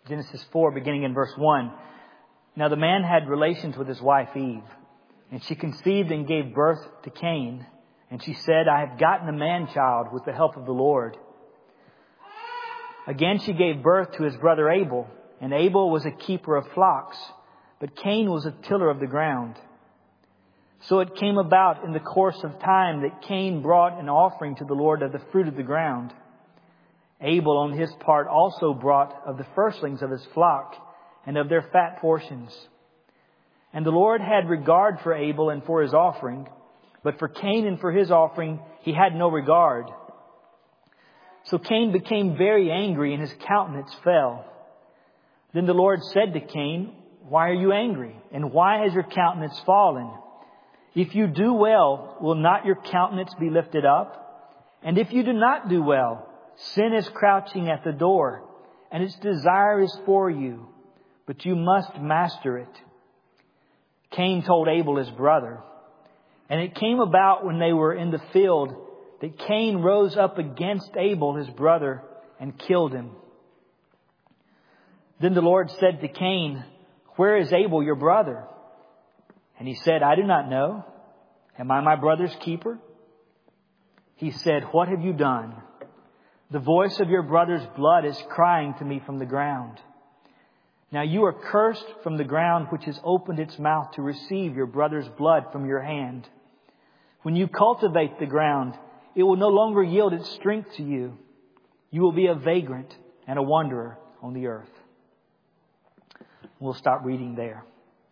Genesis 4, beginning in verse 1. Now the man had relations with his wife Eve, and she conceived and gave birth to Cain. And she said, I have gotten a man-child with the help of the Lord. Again she gave birth to his brother Abel, and Abel was a keeper of flocks, but Cain was a tiller of the ground. So it came about in the course of time that Cain brought an offering to the Lord of the fruit of the ground. Abel on his part also brought of the firstlings of his flock and of their fat portions. And the Lord had regard for Abel and for his offering, but for Cain and for his offering he had no regard. So Cain became very angry and his countenance fell. Then the Lord said to Cain, Why are you angry? And why has your countenance fallen? If you do well, will not your countenance be lifted up? And if you do not do well, sin is crouching at the door, and its desire is for you, but you must master it. Cain told Abel his brother, and it came about when they were in the field that Cain rose up against Abel his brother and killed him. Then the Lord said to Cain, Where is Abel your brother? And he said, I do not know. Am I my brother's keeper? He said, What have you done? The voice of your brother's blood is crying to me from the ground. Now you are cursed from the ground which has opened its mouth to receive your brother's blood from your hand. When you cultivate the ground, it will no longer yield its strength to you. You will be a vagrant and a wanderer on the earth. We'll stop reading there.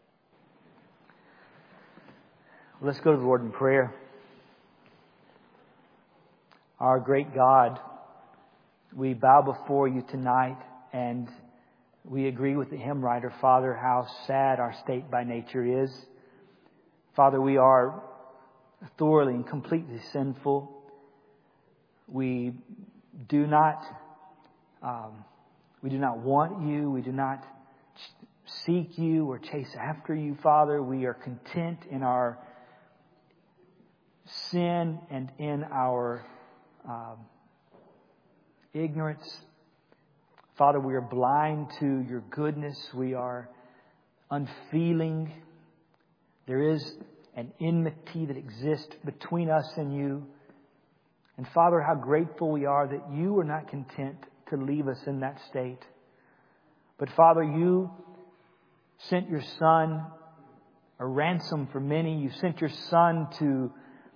Let's go to the Lord in prayer. Our great God, we bow before you tonight and we agree with the hymn writer, Father, how sad our state by nature is. Father, we are thoroughly and completely sinful. We do not want you. We do not seek you or chase after you, Father. We are content in our sin and in our ignorance. Father, we are blind to your goodness. We are unfeeling. There is an enmity that exists between us and you. And Father, how grateful we are that you are not content to leave us in that state. But Father, you sent your Son a ransom for many. You sent your Son to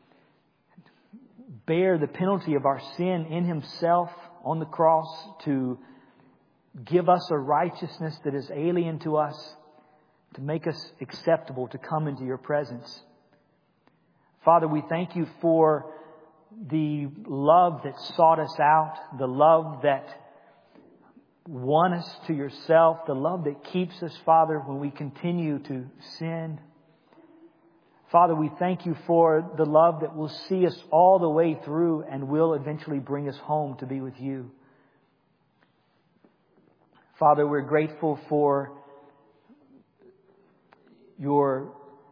bear the penalty of our sin in himself on the cross, to give us a righteousness that is alien to us, to make us acceptable to come into your presence. Father, we thank you for the love that sought us out, the love that won us to yourself, the love that keeps us, Father, when we continue to sin. Father, we thank you for the love that will see us all the way through and will eventually bring us home to be with you. Father, we're grateful for your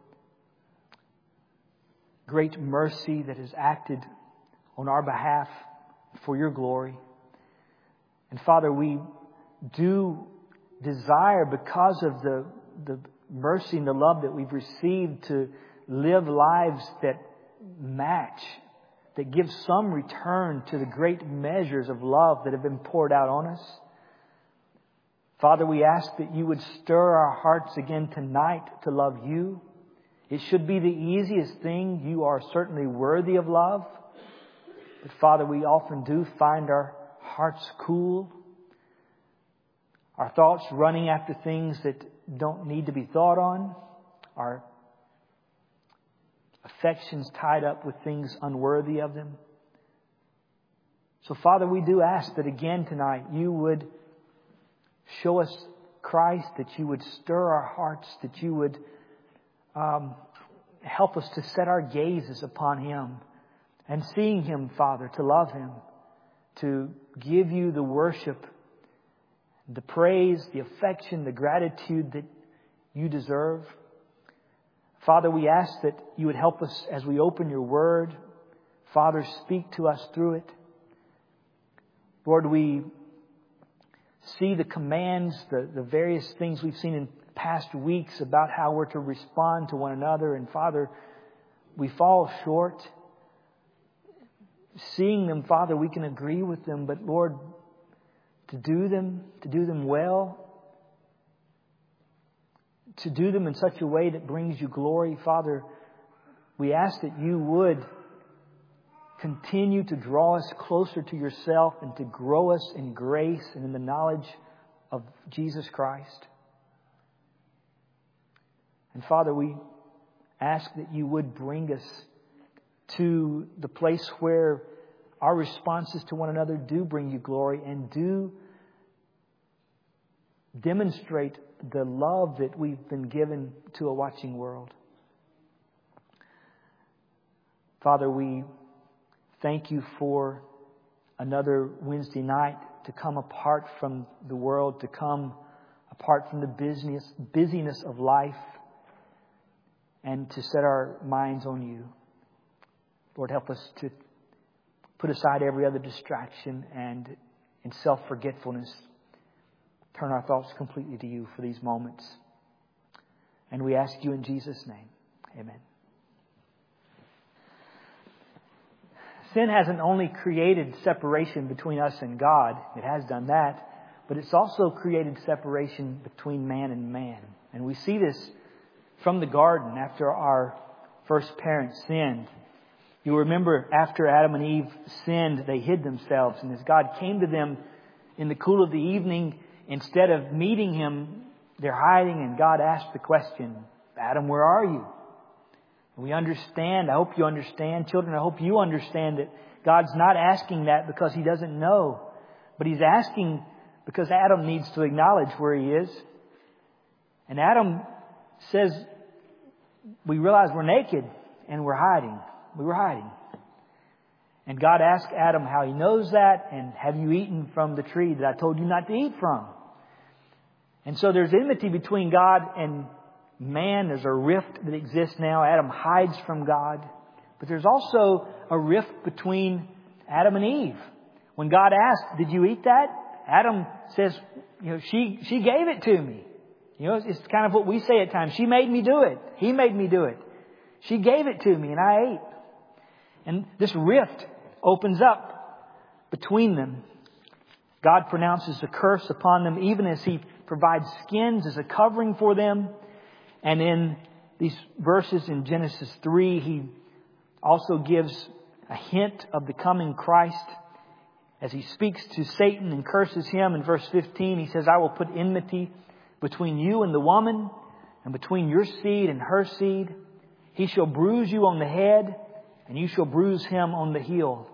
great mercy that has acted on our behalf for your glory. And Father, we do desire, because of the mercy and the love that we've received, to live lives that match, that give some return to the great measures of love that have been poured out on us. Father, we ask that you would stir our hearts again tonight to love you. It should be the easiest thing. You are certainly worthy of love. But Father, we often do find our hearts cool, our thoughts running after things that don't need to be thought on, our affections tied up with things unworthy of them. So Father, we do ask that again tonight you would show us Christ, that you would stir our hearts, that you would help us to set our gazes upon him, and seeing him, Father, to love him, to give you the worship, the praise, the affection, the gratitude that you deserve. Father, we ask that you would help us as we open your word. Father, speak to us through it. Lord, we see the commands, the various things we've seen in past weeks about how we're to respond to one another. And Father, we fall short. Seeing them, Father, we can agree with them. But Lord, to do them well, to do them in such a way that brings you glory, Father, we ask that you would continue to draw us closer to yourself and to grow us in grace and in the knowledge of Jesus Christ. And Father, we ask that you would bring us to the place where our responses to one another do bring you glory and do demonstrate the love that we've been given to a watching world. Father, we thank you for another Wednesday night to come apart from the world, to come apart from the busyness of life, and to set our minds on you. Lord, help us to put aside every other distraction and in self-forgetfulness, turn our thoughts completely to you for these moments. And we ask you in Jesus' name. Amen. Sin hasn't only created separation between us and God. It has done that. But it's also created separation between man and man. And we see this from the garden after our first parents sinned. You remember after Adam and Eve sinned, they hid themselves. And as God came to them in the cool of the evening, instead of meeting Him, they're hiding. And God asked the question, Adam, where are you? We understand. I hope you understand. Children, I hope you understand that God's not asking that because He doesn't know. But He's asking because Adam needs to acknowledge where he is. And Adam says, we realize we're naked and we're hiding. We were hiding. And God asked Adam how he knows that, and have you eaten from the tree that I told you not to eat from? And so there's enmity between God and man. There's a rift that exists now. Adam hides from God. But there's also a rift between Adam and Eve. When God asked, did you eat that? Adam says, she gave it to me. It's kind of what we say at times. She made me do it. He made me do it. She gave it to me and I ate. And this rift opens up between them. God pronounces a curse upon them, even as He provides skins as a covering for them. And in these verses in Genesis 3, He also gives a hint of the coming Christ. As He speaks to Satan and curses him in verse 15, He says, I will put enmity between you and the woman, and between your seed and her seed. He shall bruise you on the head, and you shall bruise him on the heel.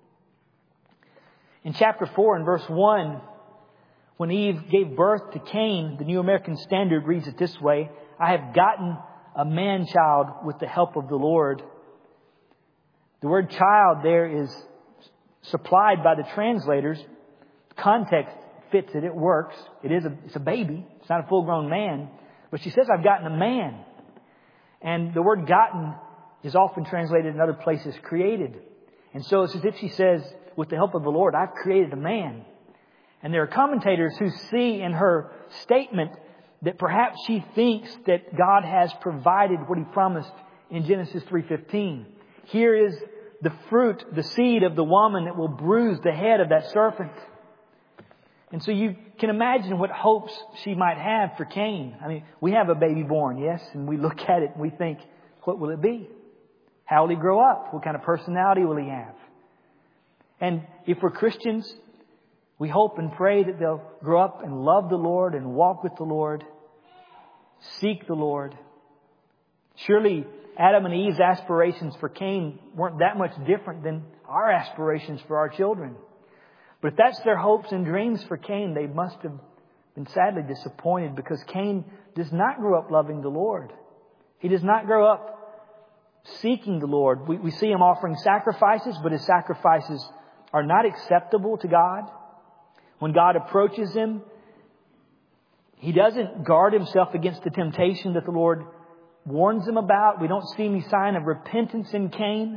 In chapter 4 and verse 1, when Eve gave birth to Cain, the New American Standard reads it this way, I have gotten a man-child with the help of the Lord. The word child there is supplied by the translators. The context fits it. It works. It's a baby. It's not a full-grown man. But she says, I've gotten a man. And the word gotten is often translated in other places, created. And so it's as if she says, with the help of the Lord, I've created a man. And there are commentators who see in her statement that perhaps she thinks that God has provided what He promised in Genesis 3:15. Here is the fruit, the seed of the woman that will bruise the head of that serpent. And so you can imagine what hopes she might have for Cain. I mean, we have a baby born, yes, and we look at it and we think, what will it be? How will he grow up? What kind of personality will he have? And if we're Christians, we hope and pray that they'll grow up and love the Lord and walk with the Lord, seek the Lord. Surely Adam and Eve's aspirations for Cain weren't that much different than our aspirations for our children. But if that's their hopes and dreams for Cain, they must have been sadly disappointed, because Cain does not grow up loving the Lord. He does not grow up seeking the Lord. We see him offering sacrifices, but his sacrifices are not acceptable to God. When God approaches him, he doesn't guard himself against the temptation that the Lord warns him about. We don't see any sign of repentance in Cain.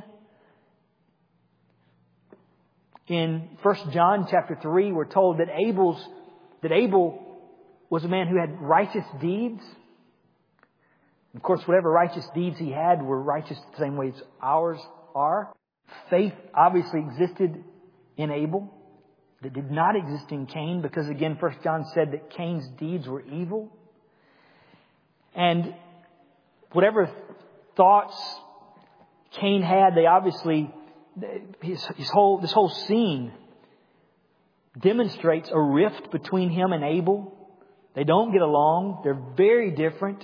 In 1 John chapter 3, we're told that that Abel was a man who had righteous deeds. Of course, whatever righteous deeds he had were righteous the same way as ours are. Faith obviously existed in Abel that did not exist in Cain, because again, 1 John said that Cain's deeds were evil. And whatever thoughts Cain had, they obviously, this whole scene demonstrates a rift between him and Abel. They don't get along. They're very different.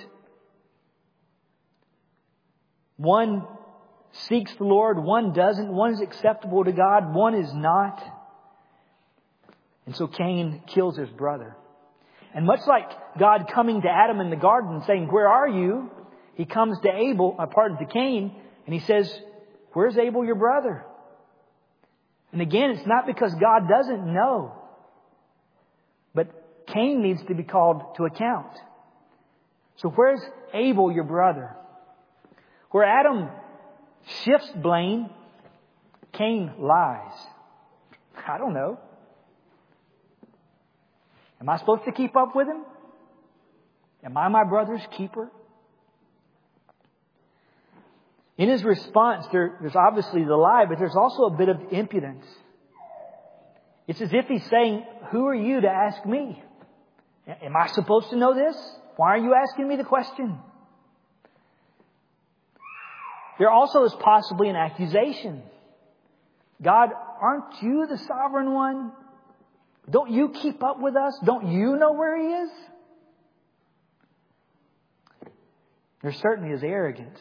One seeks the Lord, one doesn't. One is acceptable to God, one is not. And so Cain kills his brother. And much like God coming to Adam in the garden and saying, "Where are you?" He comes to to Cain, and he says, "Where's Abel, your brother?" And again, it's not because God doesn't know, but Cain needs to be called to account. So where's Abel, your brother? Where Adam shifts blame, Cain lies. I don't know. Am I supposed to keep up with him? Am I my brother's keeper? In his response, there's obviously the lie, but there's also a bit of impudence. It's as if he's saying, "Who are you to ask me? Am I supposed to know this? Why are you asking me the question?" There also is possibly an accusation. "God, aren't you the sovereign one? Don't you keep up with us? Don't you know where He is?" There certainly is arrogance.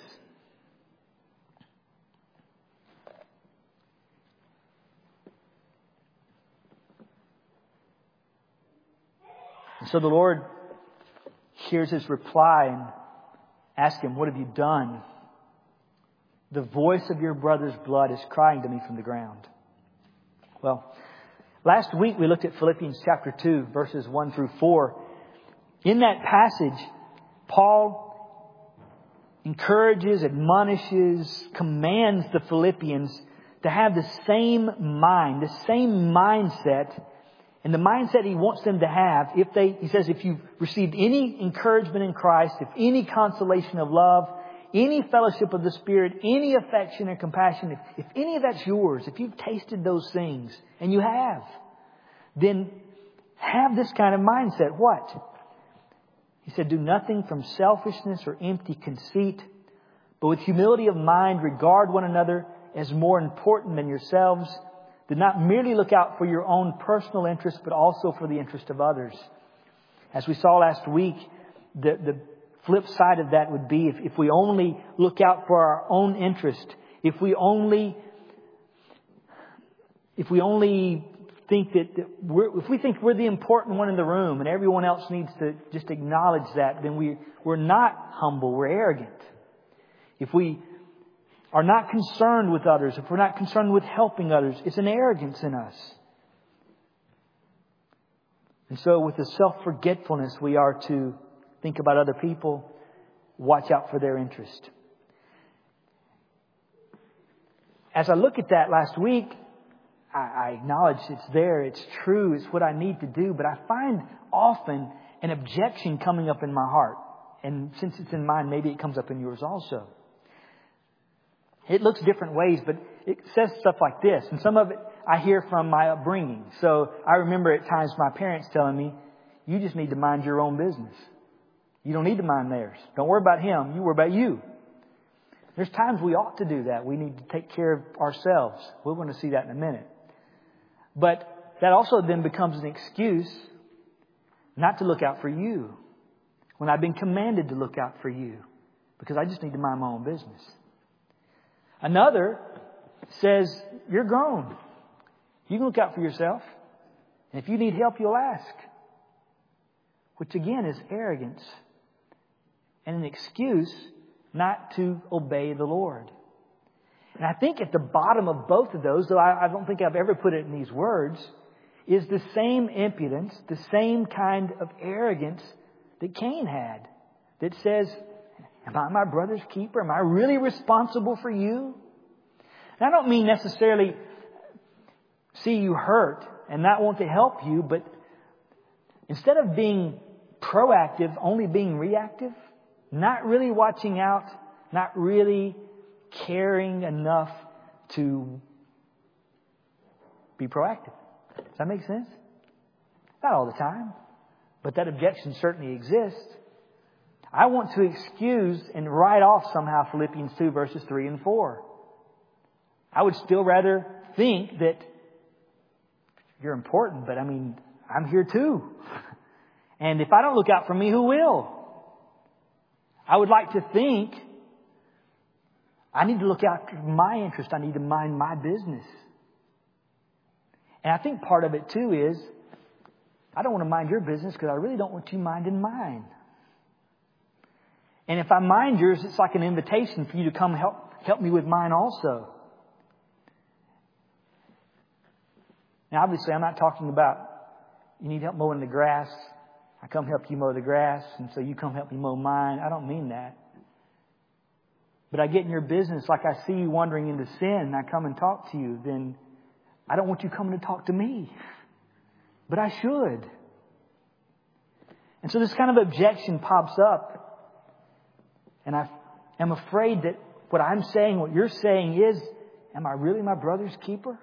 And so the Lord hears his reply and asks him, "What have you done?" "The voice of your brother's blood is crying to me from the ground." Well, last week we looked at Philippians chapter 2, verses 1 through 4. In that passage, Paul encourages, admonishes, commands the Philippians to have the same mind, the same mindset, and the mindset he wants them to have he says, if you've received any encouragement in Christ, if any consolation of love, any fellowship of the Spirit, any affection and compassion, if any of that's yours, if you've tasted those things, and you have, then have this kind of mindset. What? He said, "Do nothing from selfishness or empty conceit, but with humility of mind regard one another as more important than yourselves. Do not merely look out for your own personal interest, but also for the interest of others." As we saw last week, the flip side of that would be if we only look out for our own interest, if we only think if we think we're the important one in the room and everyone else needs to just acknowledge that, then we're not humble, we're arrogant. If we are not concerned with others, if we're not concerned with helping others, it's an arrogance in us. And so with the self-forgetfulness, we are to think about other people, watch out for their interest. As I look at that last week, I acknowledge it's there, it's true, it's what I need to do, but I find often an objection coming up in my heart. And since it's in mine, maybe it comes up in yours also. It looks different ways, but it says stuff like this. And some of it I hear from my upbringing. So I remember at times my parents telling me, "You just need to mind your own business. You don't need to mind theirs. Don't worry about him. You worry about you." There's times we ought to do that. We need to take care of ourselves. We're going to see that in a minute. But that also then becomes an excuse not to look out for you when I've been commanded to look out for you, because I just need to mind my own business. Another says, "You're grown. You can look out for yourself. And if you need help, you'll ask." Which again is arrogance and an excuse not to obey the Lord. And I think at the bottom of both of those, though I don't think I've ever put it in these words, is the same impudence, the same kind of arrogance that Cain had. That says, "Am I my brother's keeper? Am I really responsible for you?" And I don't mean necessarily see you hurt and not want to help you, but instead of being proactive, only being reactive, not really watching out, not really caring enough to be proactive. Does that make sense? Not all the time, but that objection certainly exists. I want to excuse and write off somehow Philippians 2 verses 3 and 4. I would still rather think that you're important, but I'm here too. And if I don't look out for me, who will? I would like to think I need to look out for my interest. I need to mind my business. And I think part of it too is I don't want to mind your business because I really don't want you minding mine. And if I mind yours, it's like an invitation for you to come help me with mine also. Now, obviously, I'm not talking about you need help mowing the grass. I come help you mow the grass, and so you come help me mow mine. I don't mean that. But I get in your business like I see you wandering into sin, and I come and talk to you, then I don't want you coming to talk to me. But I should. And so this kind of objection pops up. And I am afraid that what I'm saying, what you're saying is, am I really my brother's keeper?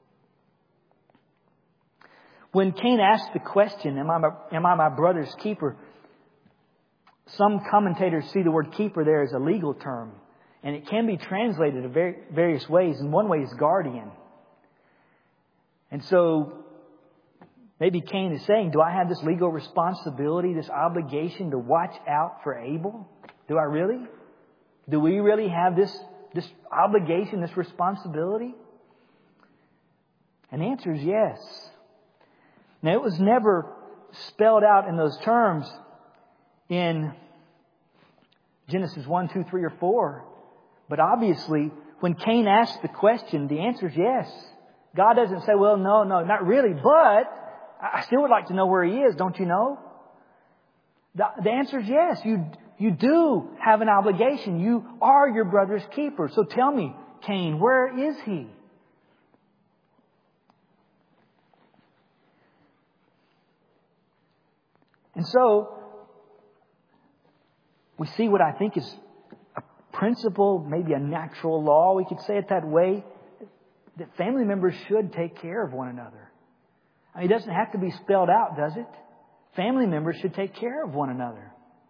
When Cain asked the question, am I my brother's keeper? Some commentators see the word keeper there as a legal term. And it can be translated in various ways. And one way is guardian. And so maybe Cain is saying, do I have this legal responsibility, this obligation to watch out for Abel? Do I really? Do we really have this obligation, this responsibility? And the answer is yes. Now, it was never spelled out in those terms in Genesis 1, 2, 3, or 4. But obviously, when Cain asked the question, the answer is yes. God doesn't say, well, no, not really, but I still would like to know where he is, don't you know? The answer is yes. You do have an obligation. You are your brother's keeper. So tell me, Cain, where is he? And so, we see what I think is a principle, maybe a natural law, we could say it that way, that family members should take care of one another. I mean, it doesn't have to be spelled out, does it? Family members should take care of one another.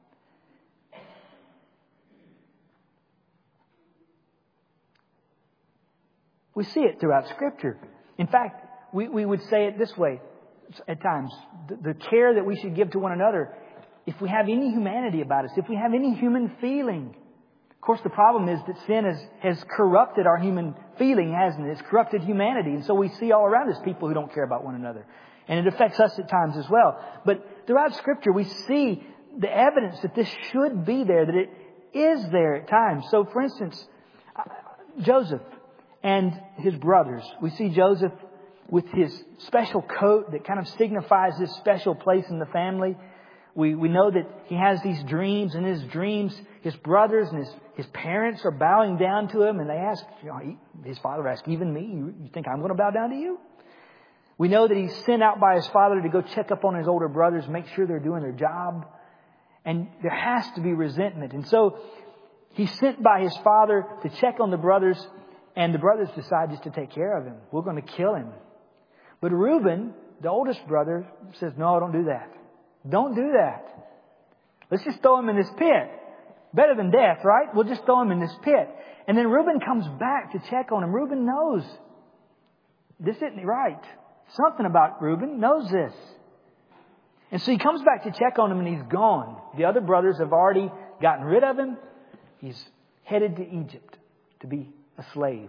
We see it throughout Scripture. In fact, we would say it this way at times. The care that we should give to one another, if we have any humanity about us, if we have any human feeling. Of course, the problem is that sin has corrupted our human feeling, hasn't it? It's corrupted humanity. And so we see all around us people who don't care about one another. And it affects us at times as well. But throughout Scripture, we see the evidence that this should be there, that it is there at times. So, for instance, Joseph and his brothers. We see Joseph with his special coat that kind of signifies his special place in the family. We know that he has these dreams, and in his dreams, his brothers and his parents are bowing down to him, and they ask, his father asks, even me, you think I'm going to bow down to you? We know that he's sent out by his father to go check up on his older brothers, make sure they're doing their job. And there has to be resentment. And so he's sent by his father to check on the brothers, and the brothers decide just to take care of him. We're going to kill him. But Reuben, the oldest brother, says, no, don't do that. Don't do that. Let's just throw him in this pit. Better than death, right? We'll just throw him in this pit. And then Reuben comes back to check on him. Reuben knows this isn't right. Something about Reuben knows this. And so he comes back to check on him, and he's gone. The other brothers have already gotten rid of him. He's headed to Egypt to be a slave.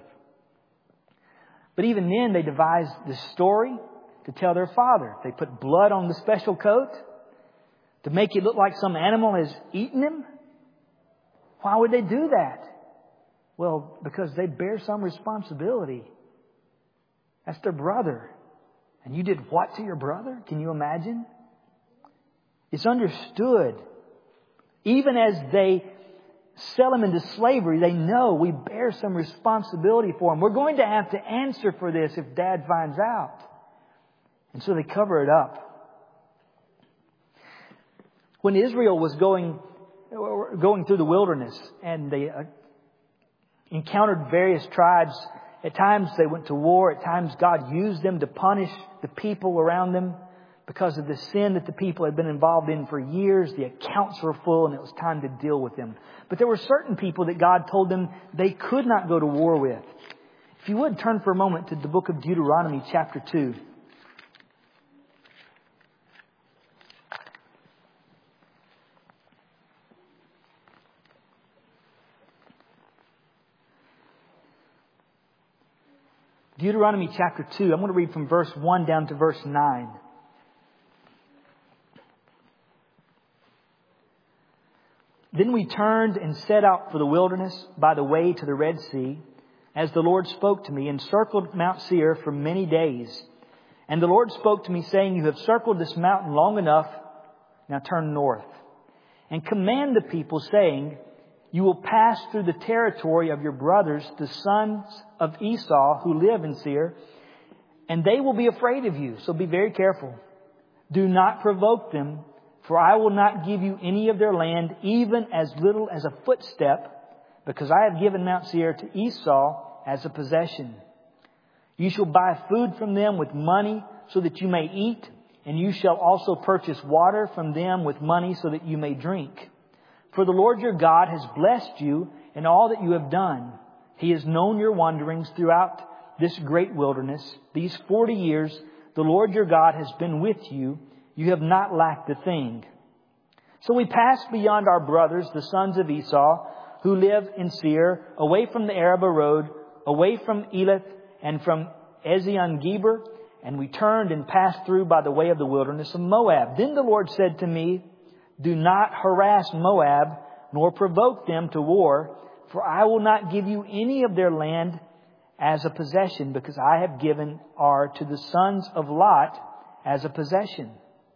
But even then, they devised this story to tell their father. They put blood on the special coat to make it look like some animal has eaten him. Why would they do that? Well, because they bear some responsibility. That's their brother. And you did what to your brother? Can you imagine? It's understood. Even as they sell him into slavery, they know we bear some responsibility for him. We're going to have to answer for this if Dad finds out. And so they cover it up. When Israel was going through the wilderness and they encountered various tribes, at times they went to war. At times God used them to punish the people around them because of the sin that the people had been involved in for years. The accounts were full and it was time to deal with them. But there were certain people that God told them they could not go to war with. If you would, turn for a moment to the book of Deuteronomy chapter 2. Deuteronomy chapter 2. I'm going to read from verse 1 down to verse 9. Then we turned and set out for the wilderness by the way to the Red Sea, as the Lord spoke to me, and circled Mount Seir for many days. And the Lord spoke to me, saying, You have circled this mountain long enough. Now turn north. And command the people, saying, You will pass through the territory of your brothers, the sons of Esau, who live in Seir, and they will be afraid of you. So be very careful. Do not provoke them, for I will not give you any of their land, even as little as a footstep, because I have given Mount Seir to Esau as a possession. You shall buy food from them with money so that you may eat, and you shall also purchase water from them with money so that you may drink. For the Lord your God has blessed you in all that you have done. He has known your wanderings throughout this great wilderness. These 40 years, the Lord your God has been with you. You have not lacked a thing. So we passed beyond our brothers, the sons of Esau, who live in Seir, away from the Arabah road, away from Elath and from Ezion-Geber, and we turned and passed through by the way of the wilderness of Moab. Then the Lord said to me, Do not harass Moab, nor provoke them to war, for I will not give you any of their land as a possession, because I have given Ar to the sons of Lot as a possession.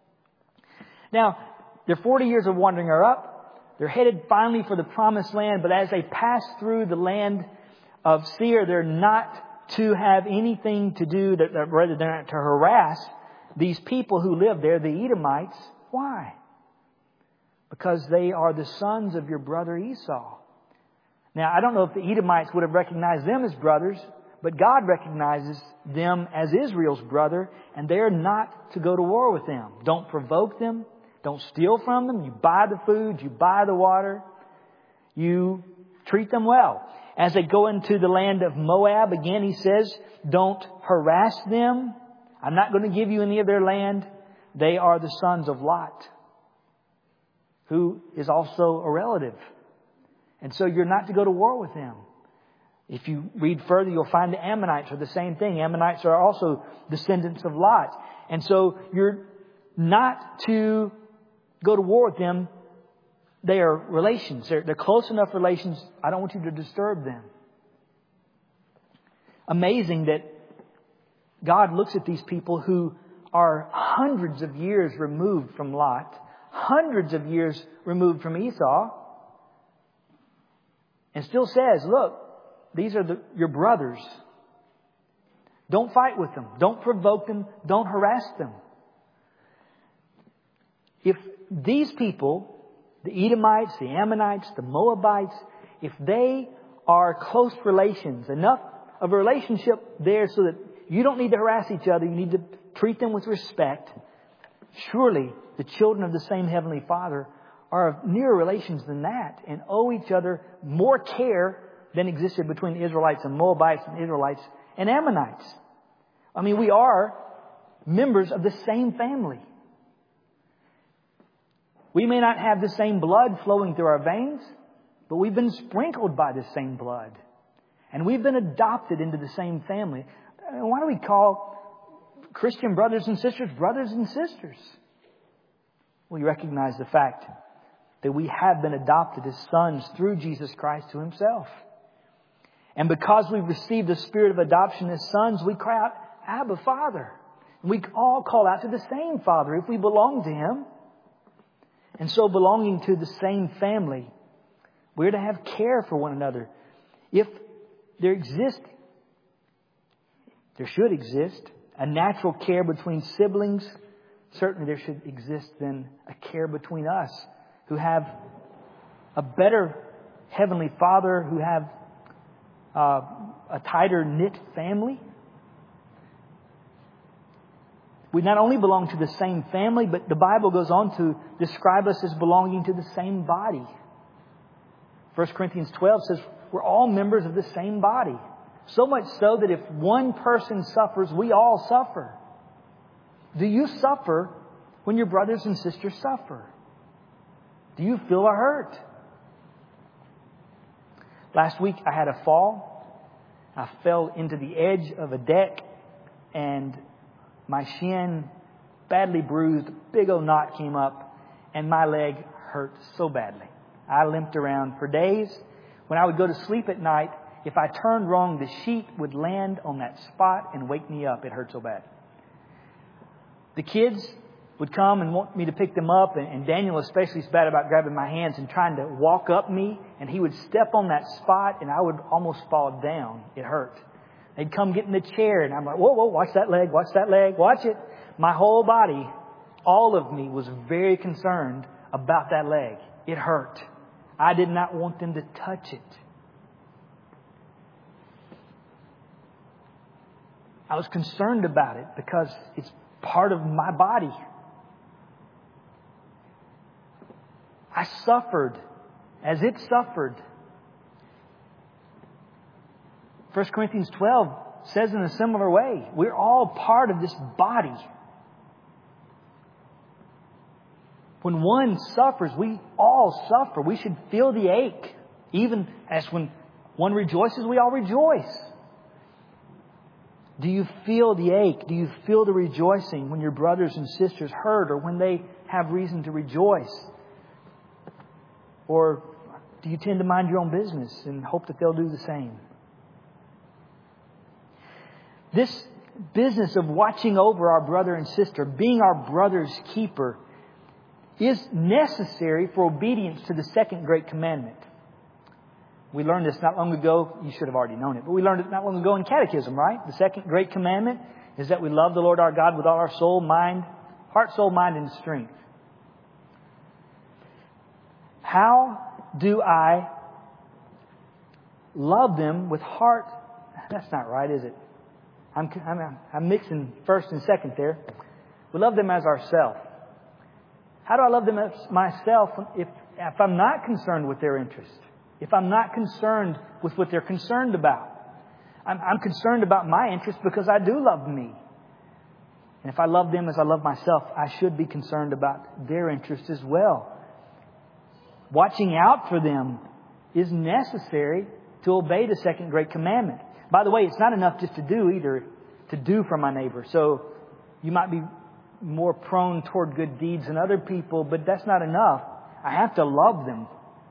Now, their 40 years of wandering are up. They're headed finally for the promised land. But as they pass through the land of Seir, they're not to have anything to do, rather they're not to harass these people who live there, the Edomites. Why? Because they are the sons of your brother Esau. Now, I don't know if the Edomites would have recognized them as brothers, but God recognizes them as Israel's brother, and they're not to go to war with them. Don't provoke them. Don't steal from them. You buy the food. You buy the water. You treat them well. As they go into the land of Moab, again, he says, don't harass them. I'm not going to give you any of their land. They are the sons of Lot, who is also a relative. And so you're not to go to war with them. If you read further, you'll find the Ammonites are the same thing. Ammonites are also descendants of Lot. And so you're not to go to war with them. They are relations. They're close enough relations. I don't want you to disturb them. Amazing that God looks at these people who are hundreds of years removed from Lot, hundreds of years removed from Esau, and still says, look, these are your brothers. Don't fight with them. Don't provoke them. Don't harass them. If these people, the Edomites, the Ammonites, the Moabites, if they are close relations, enough of a relationship there so that you don't need to harass each other, you need to treat them with respect, surely the children of the same Heavenly Father are of nearer relations than that and owe each other more care than existed between the Israelites and Moabites and Israelites and Ammonites. I mean, we are members of the same family. We may not have the same blood flowing through our veins, but we've been sprinkled by the same blood. And we've been adopted into the same family. Why do we call Christian brothers and sisters brothers and sisters? We recognize the fact that we have been adopted as sons through Jesus Christ to Himself. And because we've received the spirit of adoption as sons, we cry out, Abba, Father. And we all call out to the same Father if we belong to Him. And so belonging to the same family, we're to have care for one another. If there should exist, a natural care between siblings certainly there should exist then a care between us who have a better Heavenly Father, who have a tighter knit family. We not only belong to the same family, but the Bible goes on to describe us as belonging to the same body. 1 Corinthians 12 says we're all members of the same body. So much so that if one person suffers, we all suffer. Do you suffer when your brothers and sisters suffer? Do you feel a hurt? Last week I had a fall. I fell into the edge of a deck and my shin badly bruised. A big old knot came up and my leg hurt so badly. I limped around for days. When I would go to sleep at night, if I turned wrong, the sheet would land on that spot and wake me up. It hurt so bad. The kids would come and want me to pick them up, and Daniel especially is bad about grabbing my hands and trying to walk up me, and he would step on that spot and I would almost fall down. It hurt. They'd come get in the chair and I'm like, whoa, watch that leg, watch it. My whole body, all of me was very concerned about that leg. It hurt. I did not want them to touch it. I was concerned about it because it's part of my body. I suffered as it suffered. 1 Corinthians 12 says in a similar way, we're all part of this body. When one suffers, we all suffer. We should feel the ache. Even as when one rejoices, we all rejoice. Do you feel the ache? Do you feel the rejoicing when your brothers and sisters hurt or when they have reason to rejoice? Or do you tend to mind your own business and hope that they'll do the same? This business of watching over our brother and sister, being our brother's keeper, is necessary for obedience to the second great commandment. We learned this not long ago. You should have already known it, but we learned it not long ago in Catechism, right? The second great commandment is that we love the Lord our God with all our soul, mind, heart, soul, mind, and strength. How do I love them with heart? That's not right, is it? I'm mixing first and second there. We love them as ourself. How do I love them as myself if I'm not concerned with their interest? If I'm not concerned with what they're concerned about? I'm concerned about my interest because I do love me. And if I love them as I love myself, I should be concerned about their interest as well. Watching out for them is necessary to obey the second great commandment. By the way, it's not enough just to do for my neighbor. So you might be more prone toward good deeds than other people, but that's not enough. I have to love them.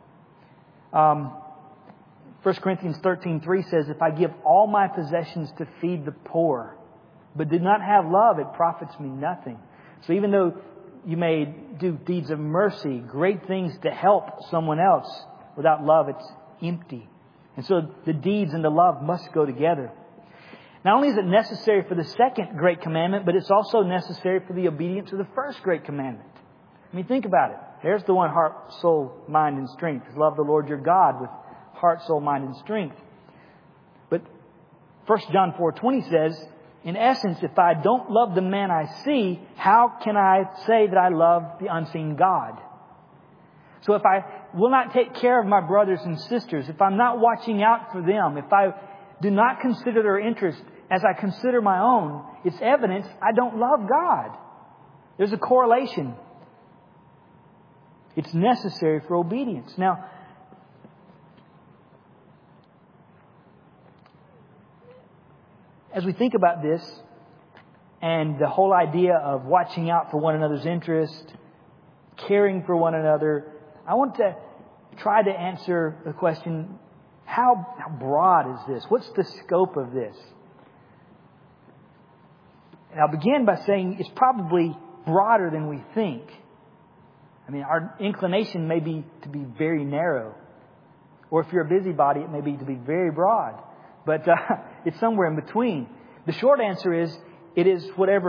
1 Corinthians 13:3 says, if I give all my possessions to feed the poor, but do not have love, it profits me nothing. So even though you may do deeds of mercy, great things to help someone else, without love, it's empty. And so the deeds and the love must go together. Not only is it necessary for the second great commandment, but it's also necessary for the obedience of the first great commandment. I mean, think about it. There's the one, heart, soul, mind, and strength. Love the Lord your God with heart, soul, mind, and strength. But 1 John 4:20 says, in essence, if I don't love the man I see, how can I say that I love the unseen God? So if I will not take care of my brothers and sisters, if I'm not watching out for them, if I do not consider their interest as I consider my own, it's evidence I don't love God. There's a correlation. It's necessary for obedience. Now, as we think about this and the whole idea of watching out for one another's interest, caring for one another, I want to try to answer the question, how broad is this? What's the scope of this? And I'll begin by saying it's probably broader than we think. I mean, our inclination may be to be very narrow. Or if you're a busybody, it may be to be very broad. But it's somewhere in between. The short answer is, it is whatever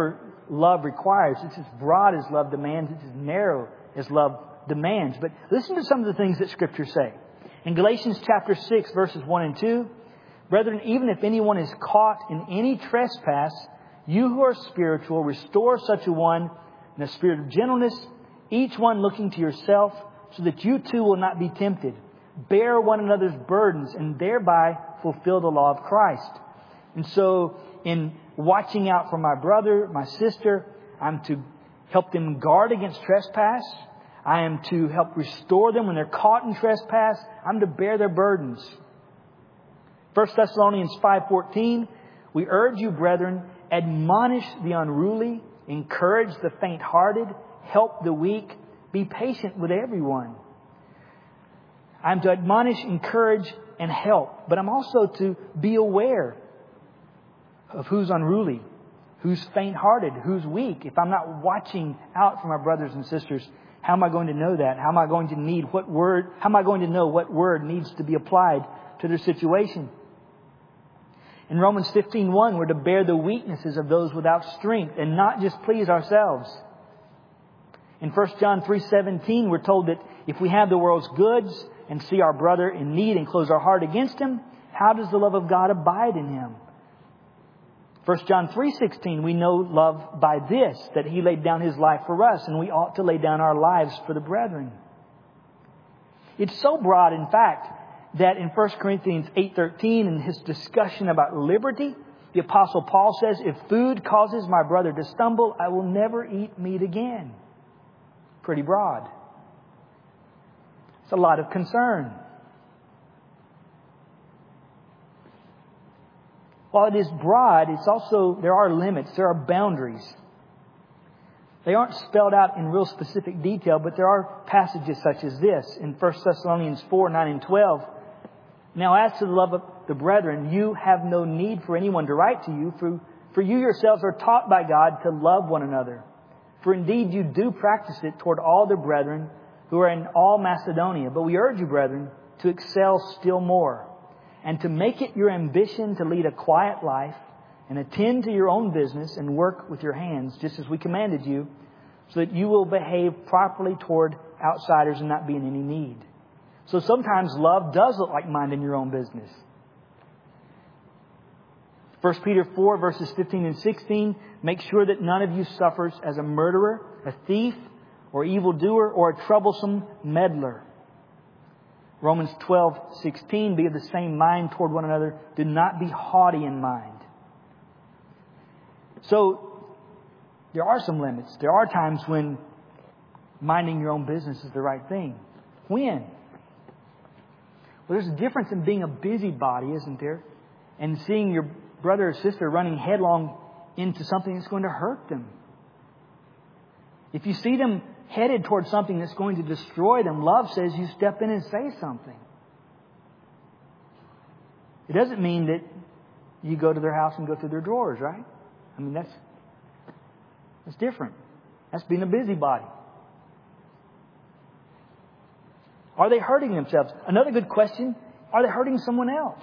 love requires. It's as broad as love demands. It's as narrow as love demands. But listen to some of the things that Scripture say. In Galatians chapter 6, verses 1 and 2, brethren, even if anyone is caught in any trespass, you who are spiritual, restore such a one in a spirit of gentleness, each one looking to yourself, so that you too will not be tempted. Bear one another's burdens and thereby fulfill the law of Christ. And so in watching out for my brother, my sister, I'm to help them guard against trespass. I am to help restore them when they're caught in trespass. I'm to bear their burdens. 1 Thessalonians 5:14, we urge you, brethren, admonish the unruly, encourage the faint-hearted, help the weak, be patient with everyone. I'm to admonish, encourage, and help. But I'm also to be aware of who's unruly, who's faint-hearted, who's weak. If I'm not watching out for my brothers and sisters, how am I going to know that? How am I going to know what word needs to be applied to their situation? In Romans 15:1, we're to bear the weaknesses of those without strength and not just please ourselves. In 1 John 3:17, we're told that if we have the world's goods and see our brother in need and close our heart against him, how does the love of God abide in him? 1 John 3:16, we know love by this, that He laid down His life for us, and we ought to lay down our lives for the brethren. It's so broad, in fact, that in 1 Corinthians 8:13, in his discussion about liberty, the Apostle Paul says, if food causes my brother to stumble, I will never eat meat again. Pretty broad. It's a lot of concern. While it is broad, there are limits, there are boundaries. They aren't spelled out in real specific detail, but there are passages such as this in 1 Thessalonians 4:9 and 12. Now as to the love of the brethren, you have no need for anyone to write to you, for you yourselves are taught by God to love one another. For indeed you do practice it toward all the brethren who are in all Macedonia. But we urge you, brethren, to excel still more, and to make it your ambition to lead a quiet life and attend to your own business and work with your hands, just as we commanded you, so that you will behave properly toward outsiders and not be in any need. So sometimes love does look like minding your own business. 1 Peter 4 verses 15 and 16, make sure that none of you suffers as a murderer, a thief, or evildoer, or a troublesome meddler. Romans 12:16, be of the same mind toward one another. Do not be haughty in mind. So, there are some limits. There are times when minding your own business is the right thing. When? Well, there's a difference in being a busybody, isn't there? And seeing your brother or sister running headlong into something that's going to hurt them. If you see them headed towards something that's going to destroy them, love says you step in and say something. It doesn't mean that you go to their house and go through their drawers, right? I mean, that's different. That's being a busybody. Are they hurting themselves? Another good question, are they hurting someone else?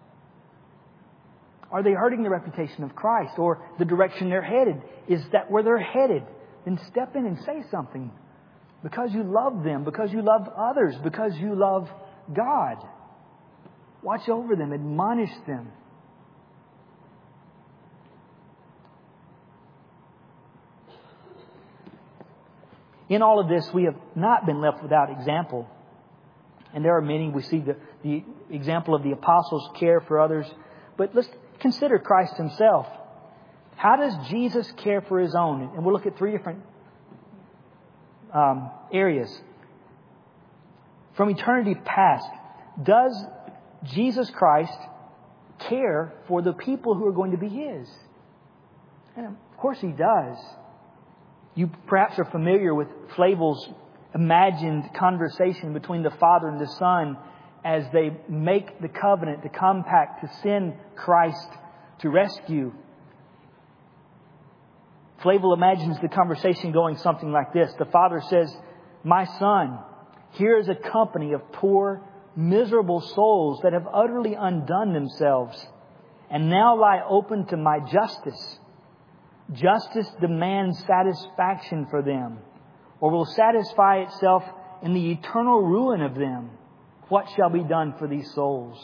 Are they hurting the reputation of Christ or the direction they're headed? Is that where they're headed? Then step in and say something. Because you love them, because you love others, because you love God. Watch over them, admonish them. In all of this, we have not been left without example. And there are many. We see the example of the apostles' care for others. But let's consider Christ Himself. How does Jesus care for His own? And we'll look at three different areas. From eternity past, does Jesus Christ care for the people who are going to be His? And of course He does. You perhaps are familiar with Flavel's imagined conversation between the Father and the Son as they make the covenant, the compact to send Christ to rescue. Flavel imagines the conversation going something like this. The Father says, my Son, here is a company of poor, miserable souls that have utterly undone themselves and now lie open to my justice. Justice demands satisfaction for them, or will satisfy itself in the eternal ruin of them. What shall be done for these souls?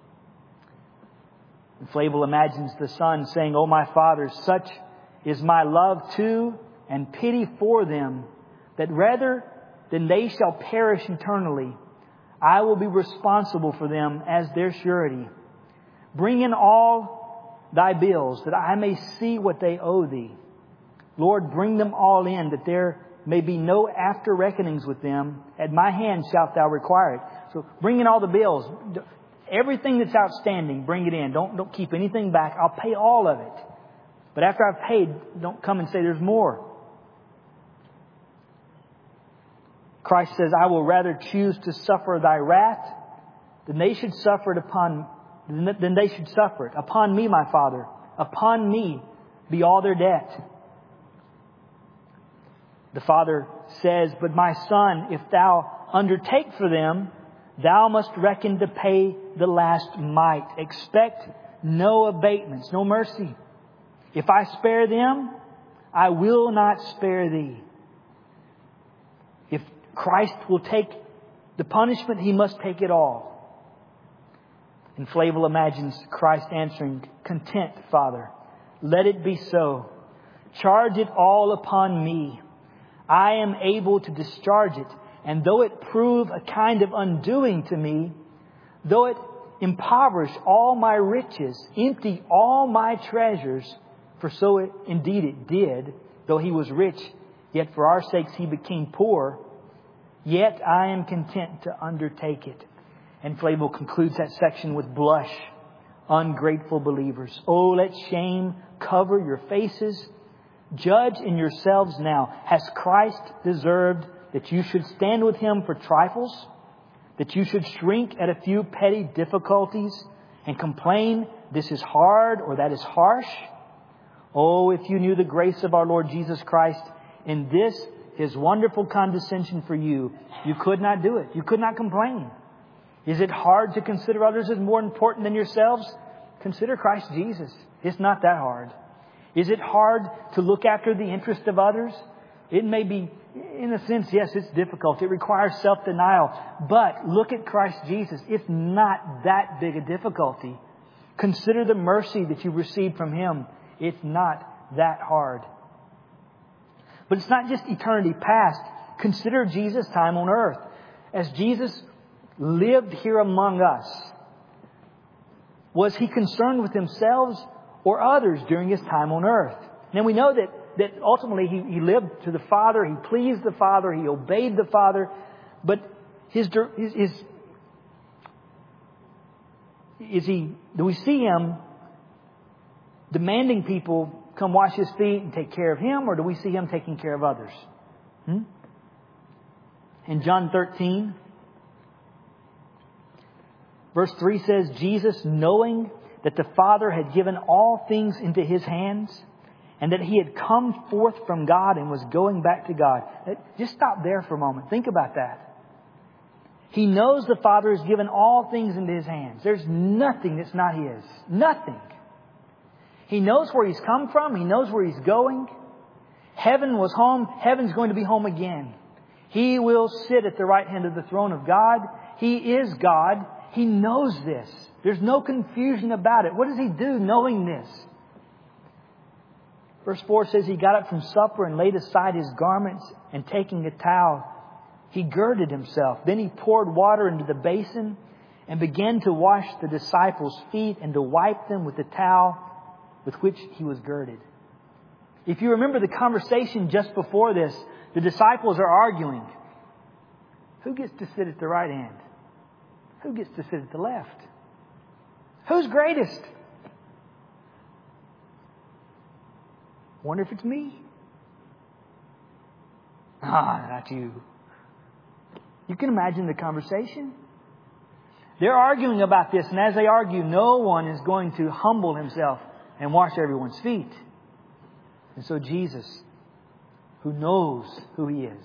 And Flavel imagines the son saying, "O my Father, such is my love to and pity for them, that rather than they shall perish eternally, I will be responsible for them as their surety. Bring in all Thy bills, that I may see what they owe Thee. Lord, bring them all in, that there may be no after reckonings with them. At my hand shalt Thou require it." So bring in all the bills. Everything that's outstanding, bring it in. Don't keep anything back. I'll pay all of it. But after I've paid, don't come and say there's more. Christ says, "I will rather choose to suffer Thy wrath than they should suffer it upon me, my Father. Upon me be all their debt." The Father says, "But my Son, if Thou undertake for them, Thou must reckon to pay the last mite. Expect no abatements, no mercy. If I spare them, I will not spare Thee." If Christ will take the punishment, He must take it all. And Flavel imagines Christ answering, "Content, Father. Let it be so. Charge it all upon me. I am able to discharge it. And though it prove a kind of undoing to me, though it impoverish all my riches, empty all my treasures, for so indeed it did, though He was rich, yet for our sakes He became poor, yet I am content to undertake it." And Flavel concludes that section with blush. "Ungrateful believers, oh, let shame cover your faces. Judge in yourselves now. Has Christ deserved that you should stand with Him for trifles? That you should shrink at a few petty difficulties and complain this is hard or that is harsh? Oh, if you knew the grace of our Lord Jesus Christ in this, His wonderful condescension for you, you could not do it. You could not complain. Is it hard to consider others as more important than yourselves? Consider Christ Jesus. It's not that hard. Is it hard to look after the interest of others? It may be, in a sense, yes, it's difficult. It requires self-denial. But look at Christ Jesus. It's not that big a difficulty. Consider the mercy that you received from Him. It's not that hard. But it's not just eternity past. Consider Jesus' time on earth. As Jesus lived here among us, was He concerned with Himself or others during His time on earth? Now we know that ultimately He lived to the Father, He pleased the Father, He obeyed the Father, but do we see Him demanding people come wash His feet and take care of Him, or do we see Him taking care of others? In John 13, verse 3 says, "Jesus, knowing that the Father had given all things into His hands, and that He had come forth from God and was going back to God." Just stop there for a moment. Think about that. He knows the Father has given all things into His hands. There's nothing that's not His. Nothing. He knows where He's come from. He knows where He's going. Heaven was home. Heaven's going to be home again. He will sit at the right hand of the throne of God. He is God. He knows this. There's no confusion about it. What does He do knowing this? Verse 4 says, "He got up from supper and laid aside His garments, and taking a towel, He girded Himself. Then He poured water into the basin and began to wash the disciples' feet and to wipe them with the towel with which He was girded." If you remember the conversation just before this, the disciples are arguing. Who gets to sit at the right hand? Who gets to sit at the left? Who's greatest? Wonder if it's me. Not you. You can imagine the conversation. They're arguing about this, and as they argue, no one is going to humble himself and wash everyone's feet. And so Jesus, who knows who He is,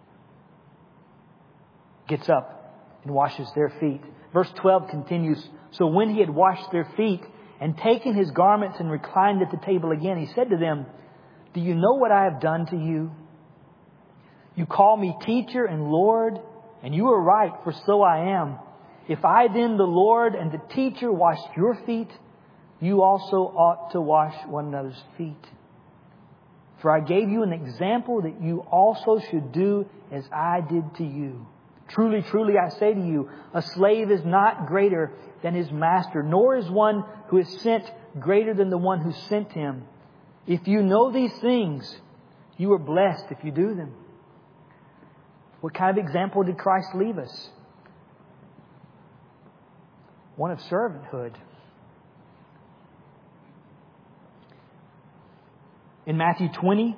gets up and washes their feet. Verse 12 continues, "So when He had washed their feet and taken His garments and reclined at the table again, He said to them, Do you know what I have done to you? You call me teacher and Lord, and you are right, for so I am. If I then, the Lord and the teacher, wash your feet, you also ought to wash one another's feet. For I gave you an example that you also should do as I did to you. Truly, truly, I say to you, a slave is not greater than his master, nor is one who is sent greater than the one who sent him. If you know these things, you are blessed if you do them. What kind of example did Christ leave us? One of servanthood. In Matthew 20,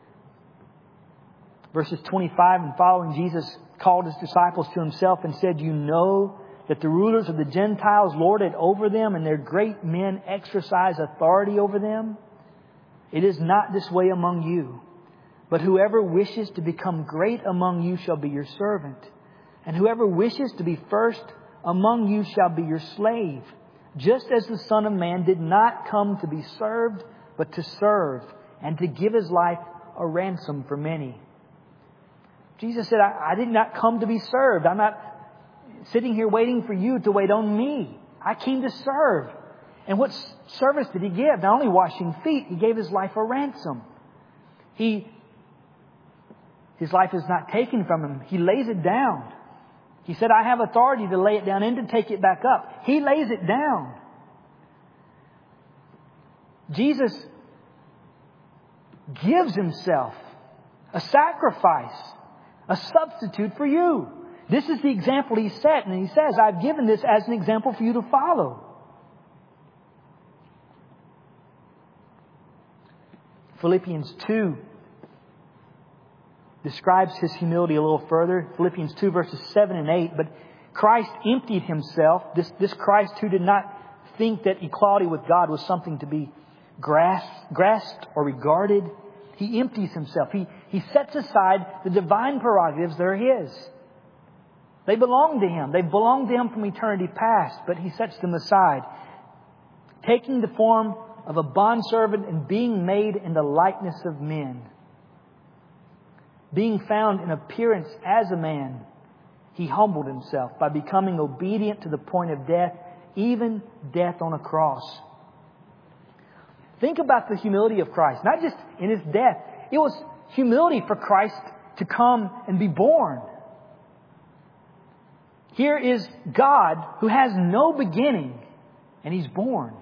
verses 25 and following, Jesus called His disciples to Himself and said, You know that the rulers of the Gentiles lord it over them, and their great men exercise authority over them. It is not this way among you. But whoever wishes to become great among you shall be your servant. And whoever wishes to be first among you shall be your slave. Just as the Son of Man did not come to be served, but to serve, and to give His life a ransom for many. Jesus said, I did not come to be served. I'm not sitting here waiting for you to wait on me. I came to serve. And what service did He give? Not only washing feet, He gave His life a ransom. His life is not taken from Him. He lays it down. He said, I have authority to lay it down and to take it back up. He lays it down. Jesus gives Himself a sacrifice, a substitute for you. This is the example He set. And He says, I've given this as an example for you to follow. Philippians 2 describes His humility a little further. Philippians 2 verses 7 and 8. But Christ emptied Himself. This Christ who did not think that equality with God was something to be grasped or regarded. He empties Himself. He sets aside the divine prerogatives that are His. They belong to Him. They've belonged to Him from eternity past, but He sets them aside. Taking the form of a bondservant and being made in the likeness of men. Being found in appearance as a man, He humbled Himself by becoming obedient to the point of death, even death on a cross. Think about the humility of Christ. Not just in His death. It was humility for Christ to come and be born. Here is God who has no beginning, and He's born.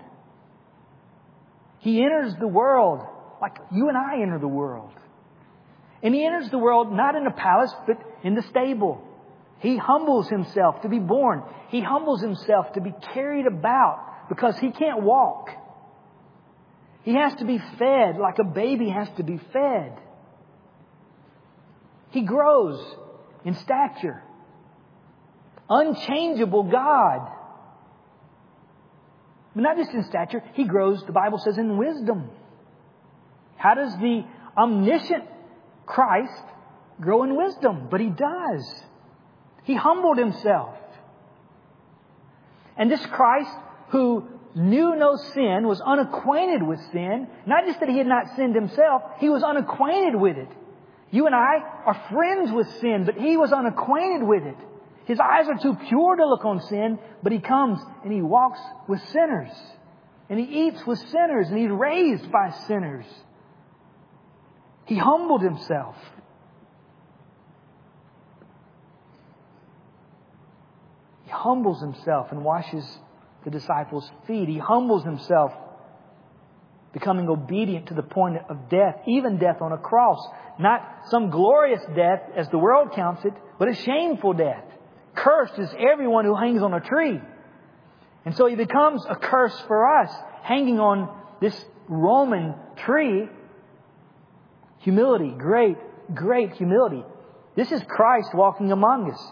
He enters the world like you and I enter the world. And He enters the world not in a palace, but in the stable. He humbles Himself to be born. He humbles Himself to be carried about because He can't walk. He has to be fed like a baby has to be fed. He grows in stature. Unchangeable God. But not just in stature, He grows, the Bible says, in wisdom. How does the omniscient Christ grow in wisdom? But He does. He humbled Himself. And this Christ who knew no sin, was unacquainted with sin. Not just that He had not sinned Himself, He was unacquainted with it. You and I are friends with sin, but He was unacquainted with it. His eyes are too pure to look on sin, but He comes and He walks with sinners. And He eats with sinners, and He's raised by sinners. He humbled Himself. He humbles Himself and washes the disciples' feet. He humbles Himself, becoming obedient to the point of death, even death on a cross. Not some glorious death as the world counts it, but a shameful death. Cursed is everyone who hangs on a tree. And so He becomes a curse for us, hanging on this Roman tree. Humility, great, great humility. This is Christ walking among us.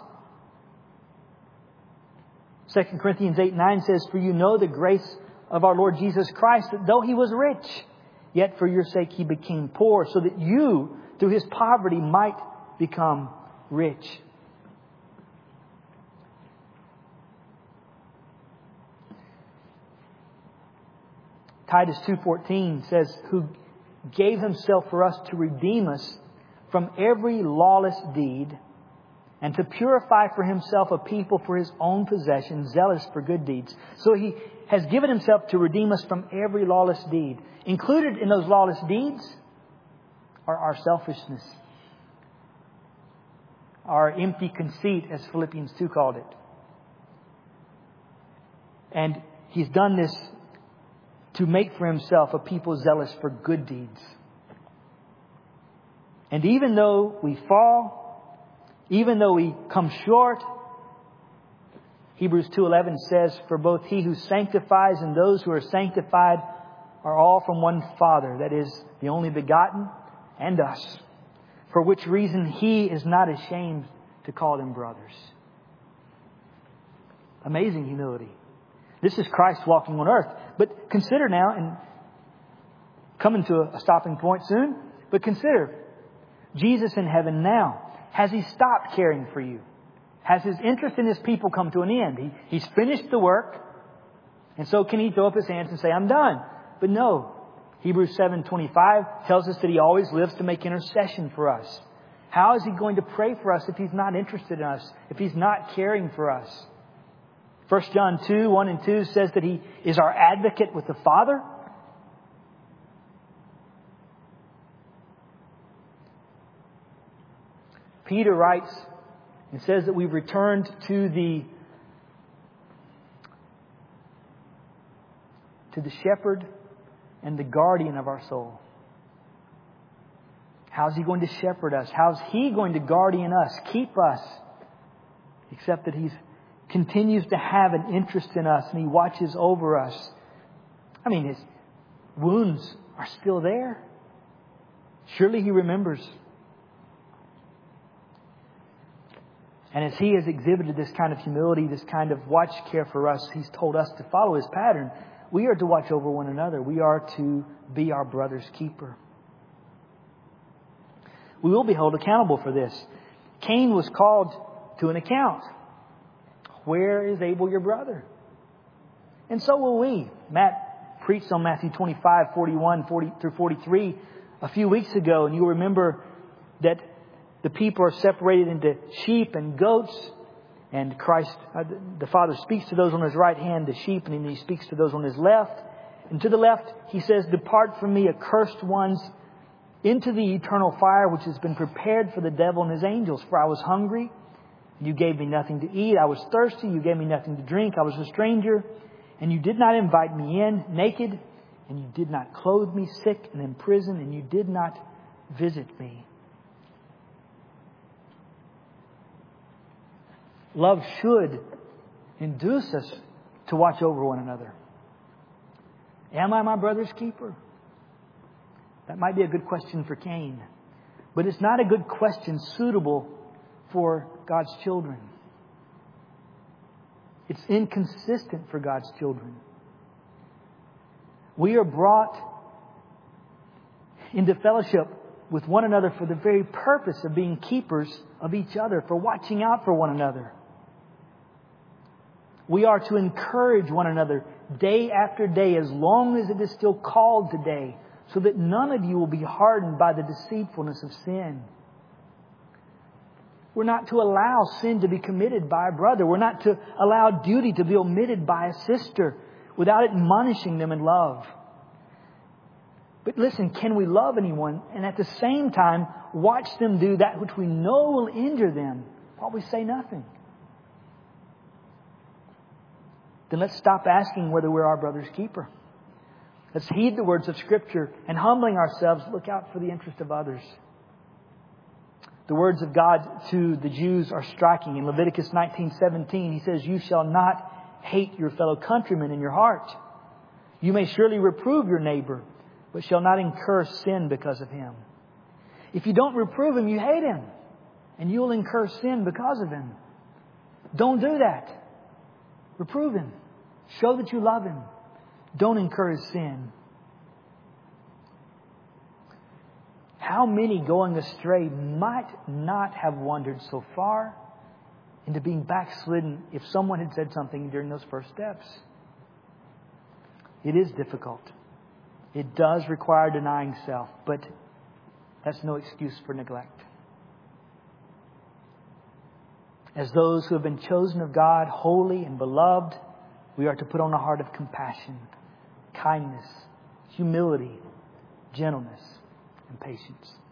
2 Corinthians 8:9 says, For you know the grace of our Lord Jesus Christ, that though He was rich, yet for your sake He became poor, so that you, through His poverty, might become rich. Titus 2:14 says, Who gave Himself for us to redeem us from every lawless deed and to purify for Himself a people for His own possession, zealous for good deeds. So He has given Himself to redeem us from every lawless deed. Included in those lawless deeds are our selfishness, our empty conceit, as Philippians 2 called it. And He's done this to make for Himself a people zealous for good deeds. And even though we fall, even though we come short, Hebrews 2:11 says, "For both He who sanctifies and those who are sanctified are all from one Father, that is, the only begotten, and us. For which reason He is not ashamed to call them brothers." Amazing humility. This is Christ walking on earth. But consider now, and coming to a stopping point soon, but consider Jesus in heaven now. Has He stopped caring for you? Has His interest in His people come to an end? He's finished the work. And so can He throw up His hands and say, "I'm done"? But no. Hebrews 7:25 tells us that He always lives to make intercession for us. How is He going to pray for us if He's not interested in us, if He's not caring for us? 1 John 2:1 and 2 says that He is our advocate with the Father. Peter writes and says that we've returned to the shepherd and the guardian of our soul. How's He going to shepherd us? How's He going to guardian us, keep us? Except that He continues to have an interest in us and He watches over us. I mean, His wounds are still there. Surely He remembers. And as He has exhibited this kind of humility, this kind of watch care for us, He's told us to follow His pattern. We are to watch over one another. We are to be our brother's keeper. We will be held accountable for this. Cain was called to an account. Where is Abel your brother? And so will we. Matt preached on Matthew 25:41 through 43 a few weeks ago, and you'll remember that the people are separated into sheep and goats. And Christ, the Father, speaks to those on His right hand, the sheep, and then He speaks to those on His left. And to the left, He says, "Depart from me, accursed ones, into the eternal fire which has been prepared for the devil and his angels. For I was hungry, and you gave me nothing to eat. I was thirsty, you gave me nothing to drink. I was a stranger, and you did not invite me in. Naked, and you did not clothe me. Sick and in prison, and you did not visit me." Love should induce us to watch over one another. Am I my brother's keeper? That might be a good question for Cain. But it's not a good question suitable for God's children. It's inconsistent for God's children. We are brought into fellowship with one another for the very purpose of being keepers of each other, for watching out for one another. We are to encourage one another day after day, as long as it is still called today, so that none of you will be hardened by the deceitfulness of sin. We're not to allow sin to be committed by a brother. We're not to allow duty to be omitted by a sister without admonishing them in love. But listen, can we love anyone and at the same time watch them do that which we know will injure them while we say nothing? Then let's stop asking whether we're our brother's keeper. Let's heed the words of Scripture and, humbling ourselves, look out for the interest of others. The words of God to the Jews are striking. In Leviticus 19:17, He says, "You shall not hate your fellow countrymen in your heart. You may surely reprove your neighbor, but shall not incur sin because of him." If you don't reprove him, you hate him, and you'll incur sin because of him. Don't do that. Reprove him. Show that you love him. Don't incur his sin. How many going astray might not have wandered so far into being backslidden if someone had said something during those first steps? It is difficult. It does require denying self, but that's no excuse for neglect. As those who have been chosen of God, holy and beloved, we are to put on a heart of compassion, kindness, humility, gentleness, and patience.